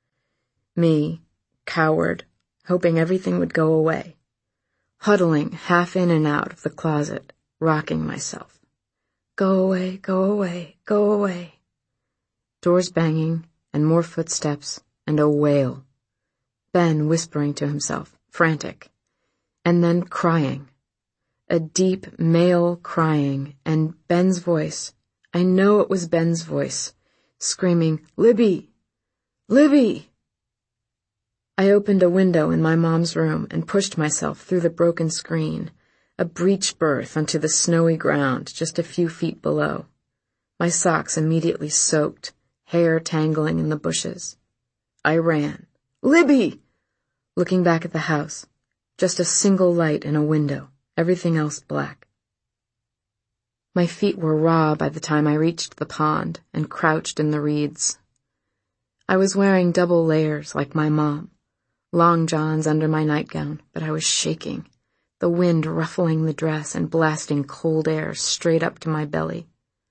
Me, coward, hoping everything would go away, huddling half in and out of the closet, rocking myself. Go away, go away, go away. Doors banging, and more footsteps, and a wail. Ben whispering to himself, frantic, and then crying. A deep male crying, and Ben's voice, I know it was Ben's voice, screaming, Libby! Libby! I opened a window in my mom's room and pushed myself through the broken screen, a breech berth onto the snowy ground just a few feet below. My socks immediately soaked, hair tangling in the bushes. I ran. Libby! Looking back at the house, just a single light in a window, everything else black. My feet were raw by the time I reached the pond and crouched in the reeds. I was wearing double layers like my mom, long johns under my nightgown, but I was shaking, the wind ruffling the dress and blasting cold air straight up to my belly.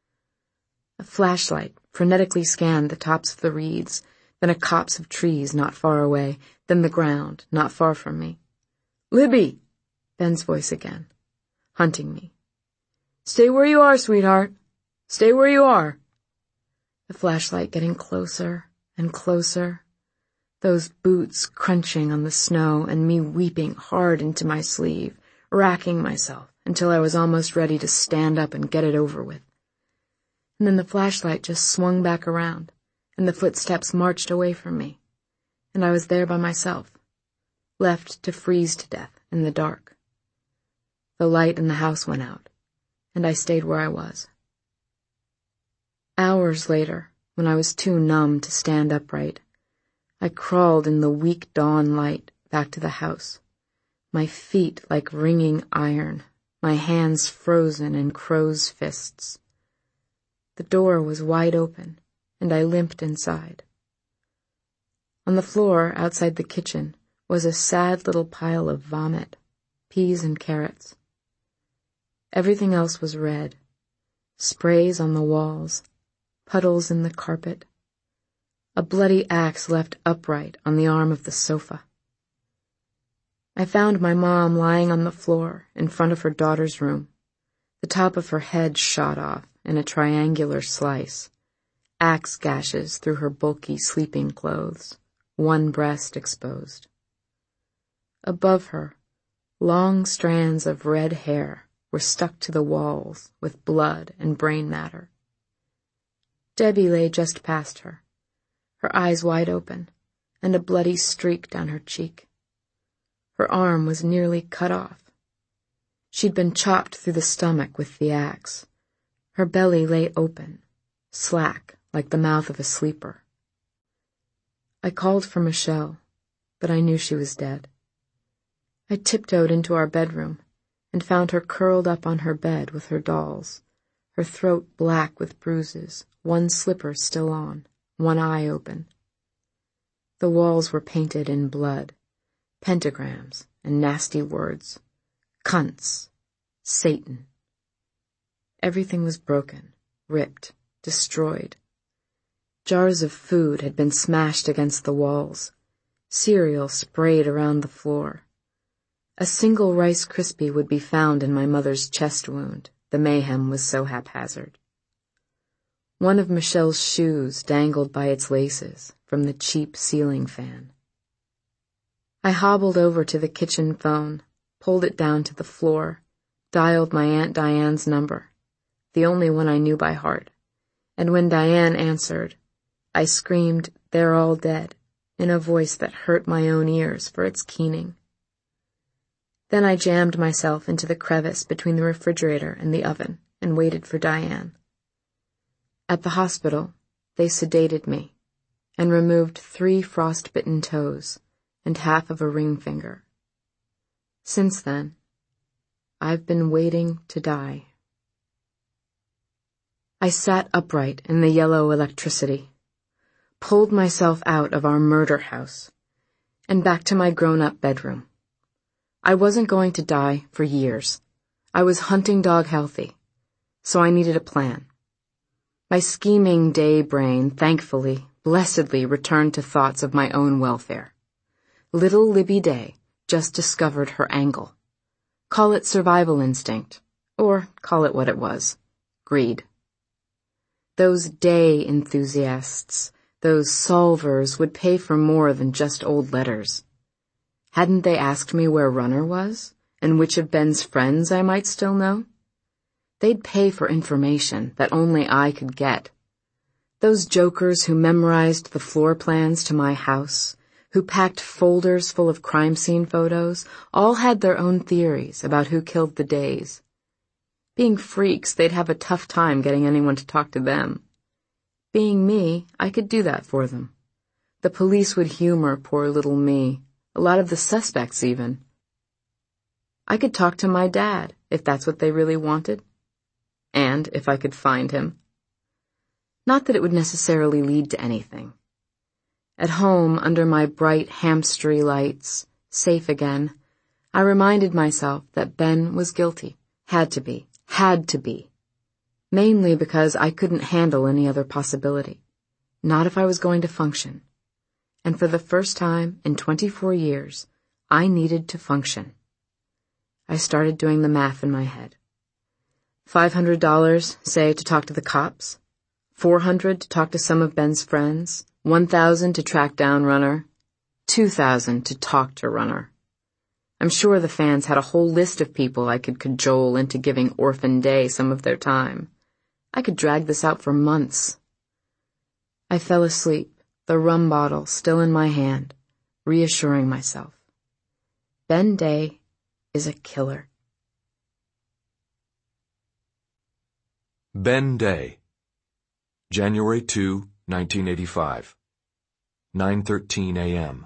A flashlight frenetically scanned the tops of the reeds, then a copse of trees not far away, then the ground not far from me. Libby! Ben's voice again, hunting me. Stay where you are, sweetheart. Stay where you are. The flashlight getting closer and closer, those boots crunching on the snow and me weeping hard into my sleeve, racking myself until I was almost ready to stand up and get it over with. And then the flashlight just swung back around, and the footsteps marched away from me, and I was there by myself, left to freeze to death in the dark. The light in the house went out, and I stayed where I was. Hours later, when I was too numb to stand upright, I crawled in the weak dawn light back to the house, my feet like ringing iron, my hands frozen in crow's fists. The door was wide open, and I limped inside. On the floor outside the kitchen was a sad little pile of vomit, peas and carrots. Everything else was red, sprays on the walls, puddles in the carpet, a bloody axe left upright on the arm of the sofa. I found my mom lying on the floor in front of her daughter's room, the top of her head shot off in a triangular slice, axe gashes through her bulky sleeping clothes, one breast exposed. Above her, long strands of red hair were stuck to the walls with blood and brain matter. Debbie lay just past her, her eyes wide open, and a bloody streak down her cheek. Her arm was nearly cut off. She'd been chopped through the stomach with the axe. Her belly lay open, slack like the mouth of a sleeper. I called for Michelle, but I knew she was dead. I tiptoed into our bedroom and found her curled up on her bed with her dolls, her throat black with bruises, one slipper still on, one eye open. The walls were painted in blood, pentagrams and nasty words, cunts, Satan. Everything was broken, ripped, destroyed. Jars of food had been smashed against the walls, cereal sprayed around the floor. A single Rice Krispie would be found in my mother's chest wound. The mayhem was so haphazard. One of Michelle's shoes dangled by its laces from the cheap ceiling fan. I hobbled over to the kitchen phone, pulled it down to the floor, dialed my Aunt Diane's number, the only one I knew by heart, and when Diane answered, I screamed, "They're all dead," in a voice that hurt my own ears for its keening. Then I jammed myself into the crevice between the refrigerator and the oven and waited for Diane. At the hospital, they sedated me and removed three frostbitten toes and half of a ring finger, Since then, I've been waiting to die. I sat upright in the yellow electricity, pulled myself out of our murder house, and back to my grown-up bedroom. I wasn't going to die for years. I was hunting dog healthy, so I needed a plan. My scheming day brain, thankfully, blessedly returned to thoughts of my own welfare. Little Libby Day just discovered her angle. Call it survival instinct, or call it what it was, greed. Those day enthusiasts, those solvers would pay for more than just old letters. Hadn't they asked me where Runner was, and which of Ben's friends I might still know? They'd pay for information that only I could get. Those jokers who memorized the floor plans to my house, who packed folders full of crime scene photos, all had their own theories about who killed the Days. Being freaks, they'd have a tough time getting anyone to talk to them. Being me, I could do that for them. The police would humor poor little me, a lot of the suspects even. I could talk to my dad, if that's what they really wanted. And if I could find him. Not that it would necessarily lead to anything. At home, under my bright hamstery lights, safe again, I reminded myself that Ben was guilty. Had to be. Had to be. Mainly because I couldn't handle any other possibility. Not if I was going to function. And for the first time in twenty-four years, I needed to function. I started doing the math in my head. Five hundred dollars, say, to talk to the cops. Four hundred to talk to some of Ben's friends. One thousand to track down Runner. Two thousand to talk to Runner. I'm sure the fans had a whole list of people I could cajole into giving Orphan Day some of their time. I could drag this out for months. I fell asleep, the rum bottle still in my hand, reassuring myself. Ben Day is a killer. Ben Day, January second, nineteen eighty-five, nine thirteen a m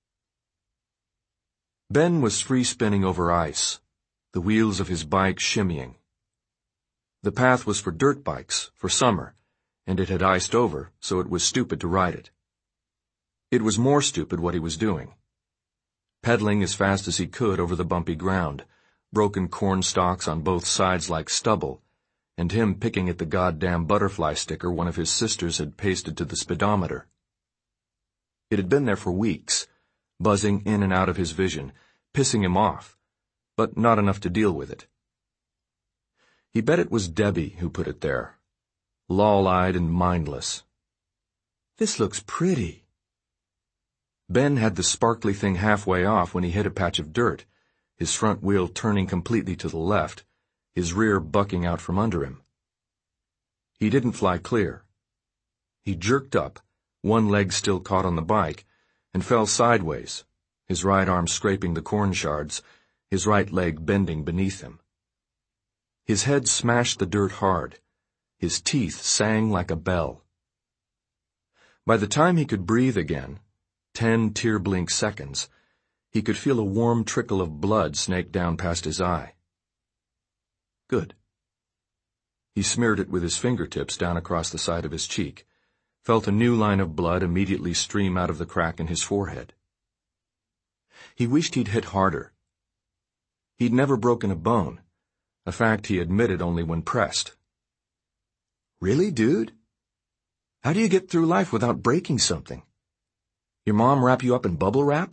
Ben was free-spinning over ice, the wheels of his bike shimmying. The path was for dirt bikes, for summer, and it had iced over, so it was stupid to ride it. It was more stupid what he was doing. Pedaling as fast as he could over the bumpy ground, broken corn stalks on both sides like stubble, and him picking at the goddamn butterfly sticker one of his sisters had pasted to the speedometer. It had been there for weeks, buzzing in and out of his vision, pissing him off, but not enough to deal with it. He bet it was Debbie who put it there, loll-eyed and mindless. This looks pretty. Ben had the sparkly thing halfway off when he hit a patch of dirt, his front wheel turning completely to the left, his rear bucking out from under him. He didn't fly clear. He jerked up, one leg still caught on the bike, and fell sideways, his right arm scraping the corn shards, his right leg bending beneath him. His head smashed the dirt hard. His teeth sang like a bell. By the time he could breathe again, ten tear-blink seconds, he could feel a warm trickle of blood snake down past his eye. Good. He smeared it with his fingertips down across the side of his cheek, felt a new line of blood immediately stream out of the crack in his forehead. He wished he'd hit harder. He'd never broken a bone, a fact he admitted only when pressed. Really, dude? How do you get through life without breaking something? Your mom wrap you up in bubble wrap?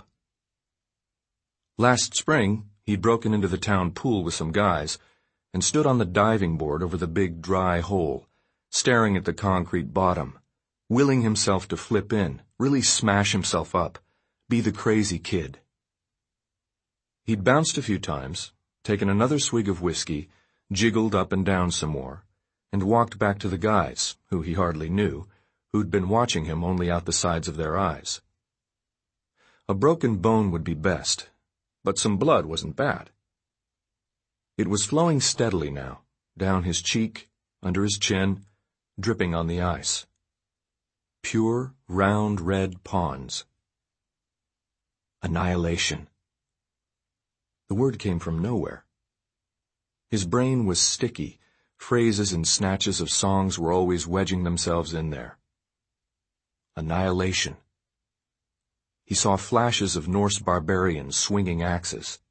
Last spring, he'd broken into the town pool with some guys and stood on the diving board over the big dry hole, staring at the concrete bottom, willing himself to flip in, really smash himself up, be the crazy kid. He'd bounced a few times, taken another swig of whiskey, jiggled up and down some more, and walked back to the guys, who he hardly knew, who'd been watching him only out the sides of their eyes. A broken bone would be best, but some blood wasn't bad. It was flowing steadily now, down his cheek, under his chin, dripping on the ice. Pure, round red ponds. Annihilation. The word came from nowhere. His brain was sticky. Phrases and snatches of songs were always wedging themselves in there. Annihilation. He saw flashes of Norse barbarians swinging axes.